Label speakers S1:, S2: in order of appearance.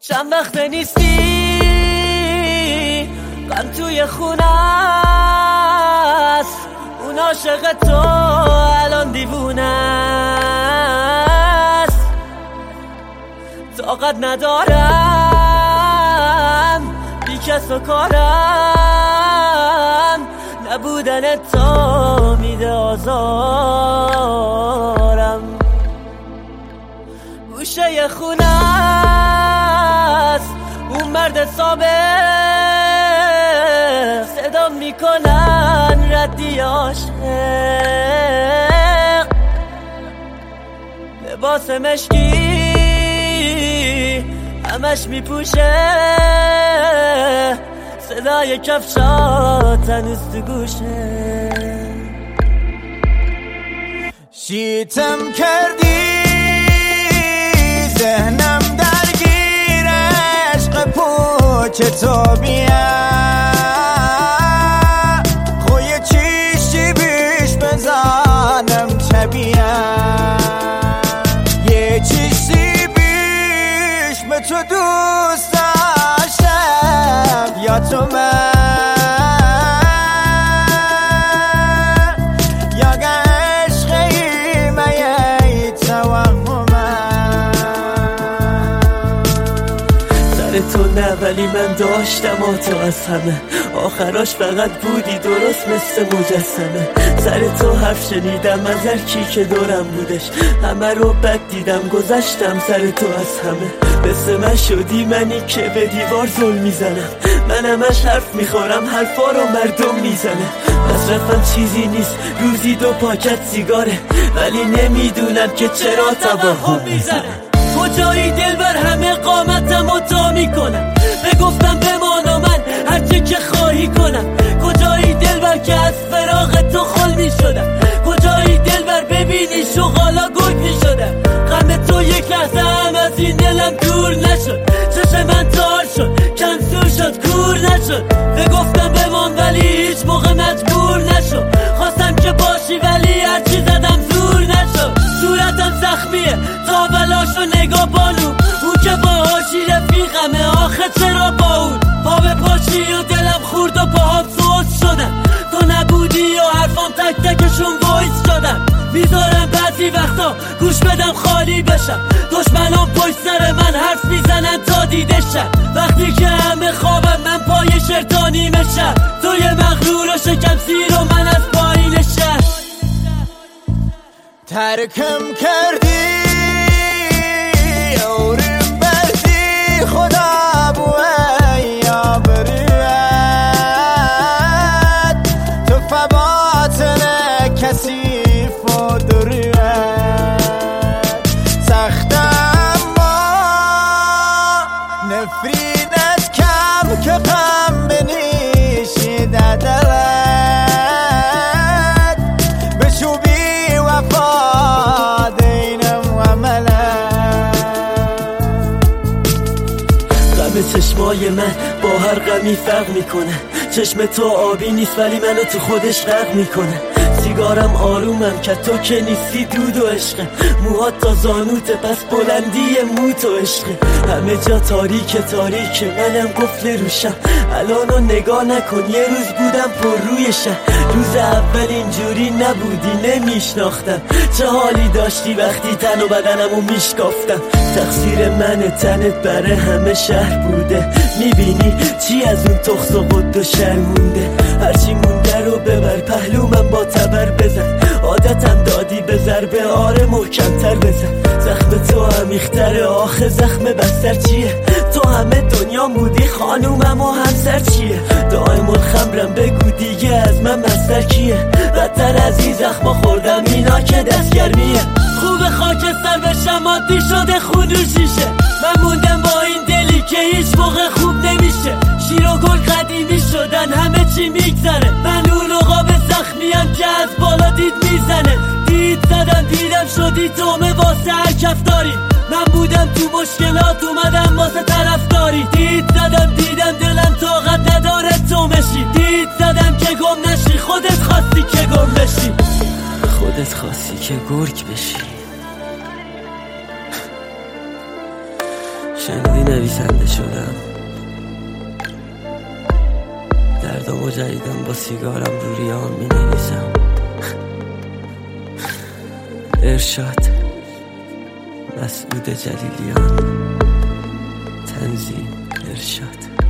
S1: چند وقت نیستی غم توی خونه است، اون عاشق تو الان دیوونه است. طاقت ندارم بی کس و کارم، نبودن تو میده آزارم. گوشه خونه است اون مرد سابق، صدا میکنن ردی عاشق. لباس مشکی همش میپوشه، صدای کفشات هنوز تو گوشه.
S2: شیتم کردی ذهنم درگیر عشق پوچ تو بیام، خوی چیشی بیش بزنم چبیم، یه چیزی بیش به تو دوست داشتم یا تو من
S1: تو نه، ولی من داشتم تو از همه، آخراش فقط بودی درست مثل مجسمه. سر تو حرف شنیدم از هر کی که دورم بودش، همه رو بد دیدم گذشتم سر تو از همه. مثل من شدی منی که به دیوار ظلم میزنم، من همش حرف میخورم حرفا رو مردم میزنه. مصرفم چیزی نیست روزی 2 پاکت سیگاره، ولی نمیدونم که چرا توهم میزنه. کجایی دلبر همه قامتم و تا میکنم، بگفتم بمان و من هرچه که خواهی کنم. کجایی دلبر که از فراغ تو خل میشدم، کجایی دلبر ببینی شغالا گل میشدم. غم تو یک لحظه هم از این دلم دور نشد، چشم من تار شد کنسور شد کور نشد. بگفتم بمان ولی هیچ موقع مجبور نشد، خواستم که باشی ولی هرچی زدم زور نشد. صورتم زخمیه تا بلاشو نگاه بانو، اون که باهاشی رفیقمه آخه چرا با اون پا به پاشی و دلم خورد و پاهم سوز شدم. تو نبودی و حرفام تک تکشون وایس شدم. میذارم بعضی وقتا گوش بدم خالی بشم، دشمنان پشت سر من حرف میزنن تا دیده شم. وقتی که همه خوابم من پای شرطانی مشم، تو یه مغرور و شکم سیر و من از پایین شم.
S2: ترکم کردی اورم بردی خدا بوی یا بریوت، تو فباتن کسیف و دریوت. سختم ما نفرینت کم که غم بنیشی دلت، بشوبی وفا دینم و ملت.
S1: غم چشمای من با هر غمی فرق میکنه، چشم تو آبی نیست ولی منو تو خودش غرق میکنه. سیگارم آرومم که تو که نیستی دود و عشقه، موهات تا زانوته پس بلندی موت و عشقه. همه جا تاریک تاریک منم قفل روشم، الانو نگاه نکن یه روز بودم پر روی شم. روز اول اینجوری نبودی نمیشناختم، چه حالی داشتی وقتی تن و بدنمو میشکافتم. تقصیر من تنت برای همه شهر بوده، میبینی چی از اون تخص و قد و شر مونده. هرچی مونده رو ببر پهلومم با تبر بزن، عادتم دادی به ضربه آره محکمتر بزن. زخم تو عمیق‌تره آخه زخم بستر چیه، تو همه دنیا بودی خانومم و همسر چیه. دائم الخمرم بگو دیگه از من مستر کیه، بدتر از این زخما خوردم اینا که دستگرمیه. خوب خاکستر بشم عادی شده خون و شیشه، من موندم با این دلی که هیچ موقع خوب نمیشه. شیر و گل قدیمی شدن همه چی میگذره، من اون عقاب زخمیم که از بالا دید میزنه. دید زدم دیدم شدی تومه واسه هر کفتاری، من بودم تو مشکلات اومدم واسه طرفداری. دید زدم دیدم دلم طاقت نداره تو مشی، دید زدم که گم نشی خودت خواستی که گم بشی، خودت خواستی که گرگ بشی. شنیدی نویسنده شدم، دردامو جدیدم با سیگارم رو ریان می نویسم. ارشاد مسعود جلیلیان، تنظیم ارشاد.